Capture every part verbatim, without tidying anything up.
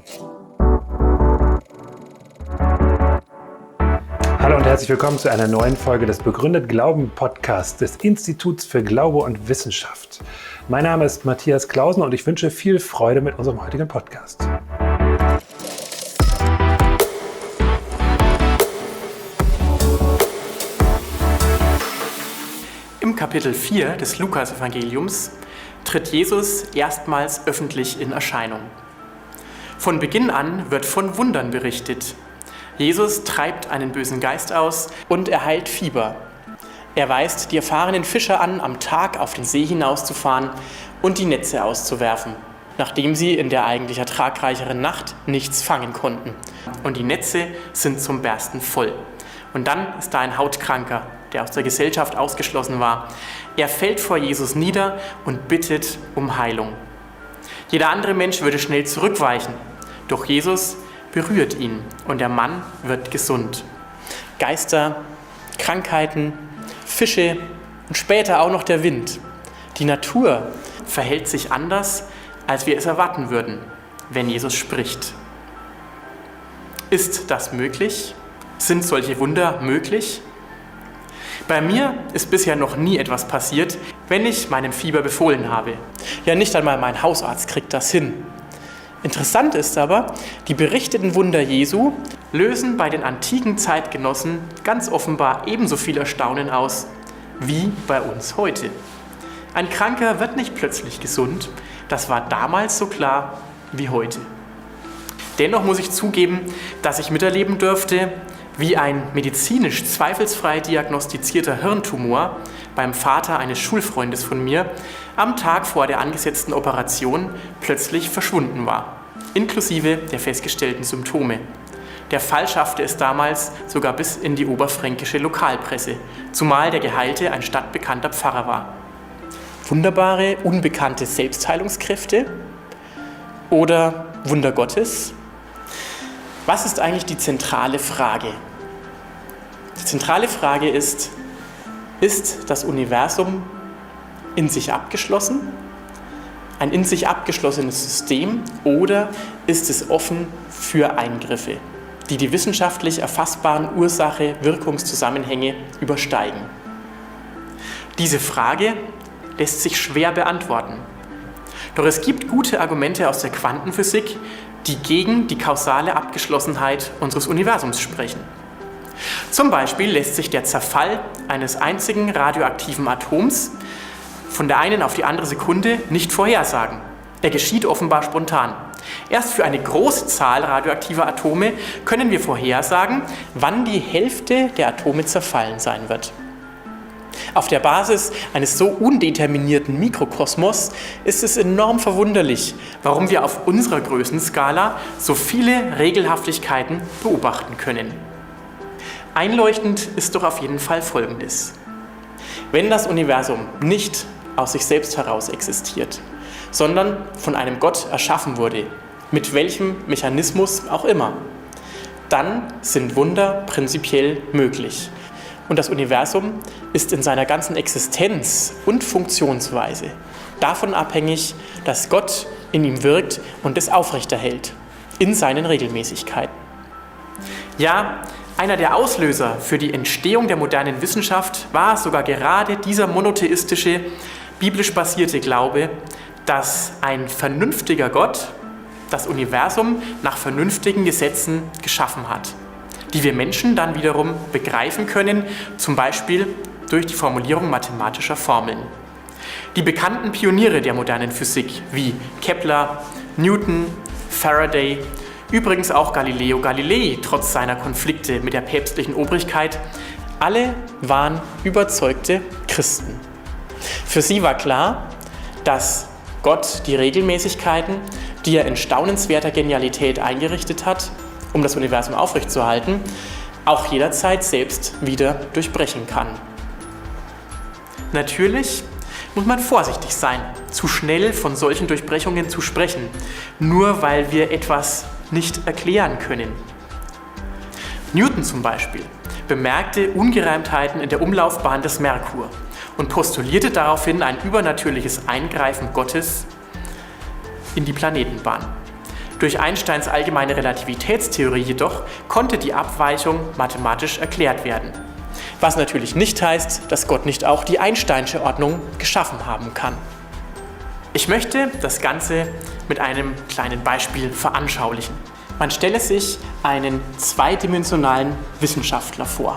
Hallo und herzlich willkommen zu einer neuen Folge des Begründet Glauben Podcasts des Instituts für Glaube und Wissenschaft. Mein Name ist Matthias Clausen und ich wünsche viel Freude mit unserem heutigen Podcast. Im Kapitel vier des Lukas-Evangeliums tritt Jesus erstmals öffentlich in Erscheinung. Von Beginn an wird von Wundern berichtet. Jesus treibt einen bösen Geist aus und er heilt Fieber. Er weist die erfahrenen Fischer an, am Tag auf den See hinauszufahren und die Netze auszuwerfen, nachdem sie in der eigentlich ertragreicheren Nacht nichts fangen konnten. Und die Netze sind zum Bersten voll. Und dann ist da ein Hautkranker, der aus der Gesellschaft ausgeschlossen war. Er fällt vor Jesus nieder und bittet um Heilung. Jeder andere Mensch würde schnell zurückweichen, doch Jesus berührt ihn und der Mann wird gesund. Geister, Krankheiten, Fische und später auch noch der Wind. Die Natur verhält sich anders, als wir es erwarten würden, wenn Jesus spricht. Ist das möglich? Sind solche Wunder möglich? Bei mir ist bisher noch nie etwas passiert, wenn ich meinem Fieber befohlen habe. Ja, nicht einmal mein Hausarzt kriegt das hin. Interessant ist aber, die berichteten Wunder Jesu lösen bei den antiken Zeitgenossen ganz offenbar ebenso viel Erstaunen aus wie bei uns heute. Ein Kranker wird nicht plötzlich gesund, das war damals so klar wie heute. Dennoch muss ich zugeben, dass ich miterleben dürfte, wie ein medizinisch zweifelsfrei diagnostizierter Hirntumor beim Vater eines Schulfreundes von mir am Tag vor der angesetzten Operation plötzlich verschwunden war, inklusive der festgestellten Symptome. Der Fall schaffte es damals sogar bis in die oberfränkische Lokalpresse, zumal der Geheilte ein stadtbekannter Pfarrer war. Wunderbare, unbekannte Selbstheilungskräfte oder Wunder Gottes? Was ist eigentlich die zentrale Frage? Die zentrale Frage ist, ist das Universum in sich abgeschlossen? Ein in sich abgeschlossenes System oder ist es offen für Eingriffe, die die wissenschaftlich erfassbaren Ursache-Wirkungszusammenhänge übersteigen? Diese Frage lässt sich schwer beantworten. Doch es gibt gute Argumente aus der Quantenphysik, die gegen die kausale Abgeschlossenheit unseres Universums sprechen. Zum Beispiel lässt sich der Zerfall eines einzigen radioaktiven Atoms von der einen auf die andere Sekunde nicht vorhersagen. Er geschieht offenbar spontan. Erst für eine große Zahl radioaktiver Atome können wir vorhersagen, wann die Hälfte der Atome zerfallen sein wird. Auf der Basis eines so undeterminierten Mikrokosmos ist es enorm verwunderlich, warum wir auf unserer Größenskala so viele Regelhaftigkeiten beobachten können. Einleuchtend ist doch auf jeden Fall Folgendes. Wenn das Universum nicht aus sich selbst heraus existiert, sondern von einem Gott erschaffen wurde, mit welchem Mechanismus auch immer, dann sind Wunder prinzipiell möglich. Und das Universum ist in seiner ganzen Existenz und Funktionsweise davon abhängig, dass Gott in ihm wirkt und es aufrechterhält, in seinen Regelmäßigkeiten. Ja, einer der Auslöser für die Entstehung der modernen Wissenschaft war sogar gerade dieser monotheistische, biblisch basierte Glaube, dass ein vernünftiger Gott das Universum nach vernünftigen Gesetzen geschaffen hat, die wir Menschen dann wiederum begreifen können, zum Beispiel durch die Formulierung mathematischer Formeln. Die bekannten Pioniere der modernen Physik wie Kepler, Newton, Faraday, übrigens auch Galileo Galilei, trotz seiner Konflikte mit der päpstlichen Obrigkeit, alle waren überzeugte Christen. Für sie war klar, dass Gott die Regelmäßigkeiten, die er in staunenswerter Genialität eingerichtet hat, um das Universum aufrechtzuerhalten, auch jederzeit selbst wieder durchbrechen kann. Natürlich muss man vorsichtig sein, zu schnell von solchen Durchbrechungen zu sprechen, nur weil wir etwas nicht erklären können. Newton zum Beispiel bemerkte Ungereimtheiten in der Umlaufbahn des Merkur und postulierte daraufhin ein übernatürliches Eingreifen Gottes in die Planetenbahn. Durch Einsteins allgemeine Relativitätstheorie jedoch konnte die Abweichung mathematisch erklärt werden. Was natürlich nicht heißt, dass Gott nicht auch die Einsteinsche Ordnung geschaffen haben kann. Ich möchte das Ganze mit einem kleinen Beispiel veranschaulichen. Man stelle sich einen zweidimensionalen Wissenschaftler vor.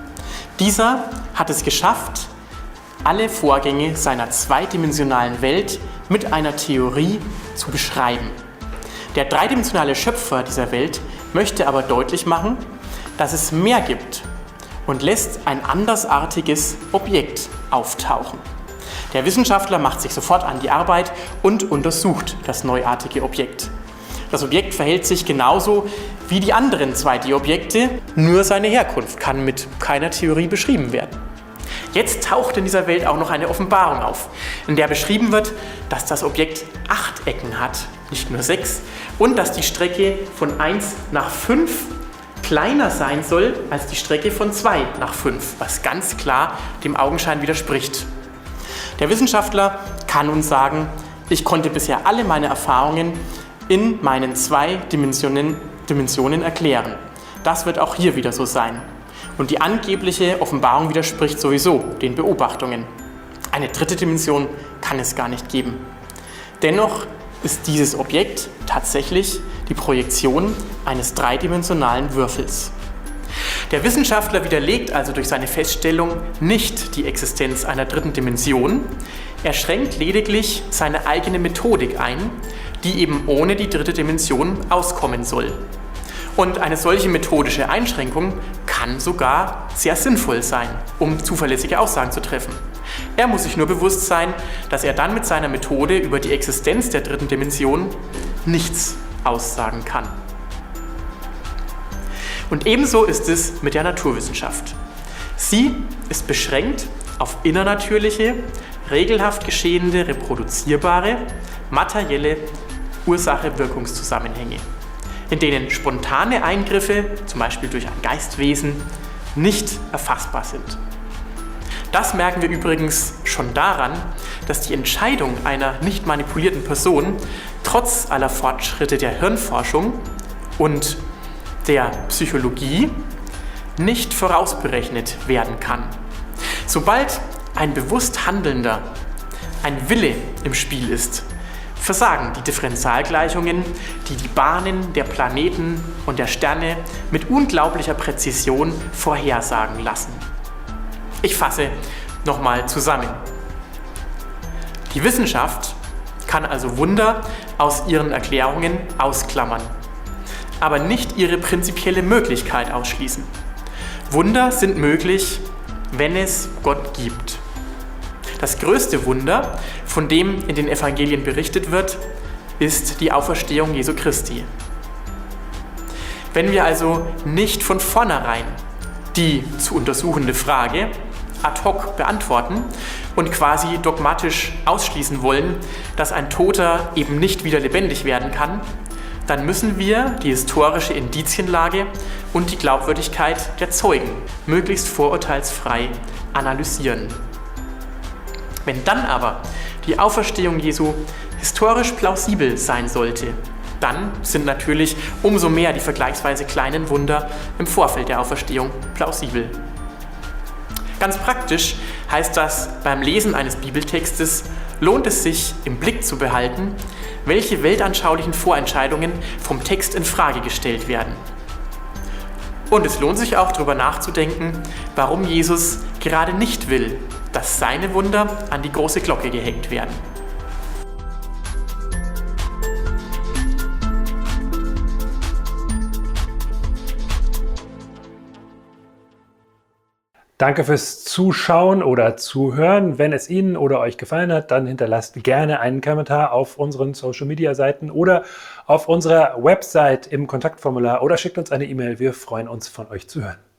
Dieser hat es geschafft, alle Vorgänge seiner zweidimensionalen Welt mit einer Theorie zu beschreiben. Der dreidimensionale Schöpfer dieser Welt möchte aber deutlich machen, dass es mehr gibt und lässt ein andersartiges Objekt auftauchen. Der Wissenschaftler macht sich sofort an die Arbeit und untersucht das neuartige Objekt. Das Objekt verhält sich genauso wie die anderen zwei D-Objekte, nur seine Herkunft kann mit keiner Theorie beschrieben werden. Jetzt taucht in dieser Welt auch noch eine Offenbarung auf, in der beschrieben wird, dass das Objekt acht Ecken hat, nicht nur sechs, und dass die Strecke von eins nach fünf kleiner sein soll als die Strecke von zwei nach fünf, was ganz klar dem Augenschein widerspricht. Der Wissenschaftler kann uns sagen, ich konnte bisher alle meine Erfahrungen in meinen zwei Dimensionen, Dimensionen erklären. Das wird auch hier wieder so sein. Und die angebliche Offenbarung widerspricht sowieso den Beobachtungen. Eine dritte Dimension kann es gar nicht geben. Dennoch ist dieses Objekt tatsächlich die Projektion eines dreidimensionalen Würfels. Der Wissenschaftler widerlegt also durch seine Feststellung nicht die Existenz einer dritten Dimension. Er schränkt lediglich seine eigene Methodik ein, die eben ohne die dritte Dimension auskommen soll. Und eine solche methodische Einschränkung kann sogar sehr sinnvoll sein, um zuverlässige Aussagen zu treffen. Er muss sich nur bewusst sein, dass er dann mit seiner Methode über die Existenz der dritten Dimension nichts aussagen kann. Und ebenso ist es mit der Naturwissenschaft. Sie ist beschränkt auf innernatürliche, regelhaft geschehende, reproduzierbare, materielle Ursache-Wirkungszusammenhänge, in denen spontane Eingriffe, zum Beispiel durch ein Geistwesen, nicht erfassbar sind. Das merken wir übrigens schon daran, dass die Entscheidung einer nicht manipulierten Person trotz aller Fortschritte der Hirnforschung und der Psychologie nicht vorausberechnet werden kann. Sobald ein bewusst Handelnder, ein Wille im Spiel ist, versagen die Differentialgleichungen, die die Bahnen der Planeten und der Sterne mit unglaublicher Präzision vorhersagen lassen. Ich fasse nochmal zusammen. Die Wissenschaft kann also Wunder aus ihren Erklärungen ausklammern, aber nicht ihre prinzipielle Möglichkeit ausschließen. Wunder sind möglich, wenn es Gott gibt. Das größte Wunder, von dem in den Evangelien berichtet wird, ist die Auferstehung Jesu Christi. Wenn wir also nicht von vornherein die zu untersuchende Frage ad hoc beantworten und quasi dogmatisch ausschließen wollen, dass ein Toter eben nicht wieder lebendig werden kann, dann müssen wir die historische Indizienlage und die Glaubwürdigkeit der Zeugen möglichst vorurteilsfrei analysieren. Wenn dann aber die Auferstehung Jesu historisch plausibel sein sollte, dann sind natürlich umso mehr die vergleichsweise kleinen Wunder im Vorfeld der Auferstehung plausibel. Ganz praktisch heißt das, beim Lesen eines Bibeltextes lohnt es sich, im Blick zu behalten, welche weltanschaulichen Vorentscheidungen vom Text in Frage gestellt werden. Und es lohnt sich auch, darüber nachzudenken, warum Jesus gerade nicht will, dass seine Wunder an die große Glocke gehängt werden. Danke fürs Zuschauen oder Zuhören. Wenn es Ihnen oder euch gefallen hat, dann hinterlasst gerne einen Kommentar auf unseren Social-Media-Seiten oder auf unserer Website im Kontaktformular oder schickt uns eine E-Mail. Wir freuen uns, von euch zu hören.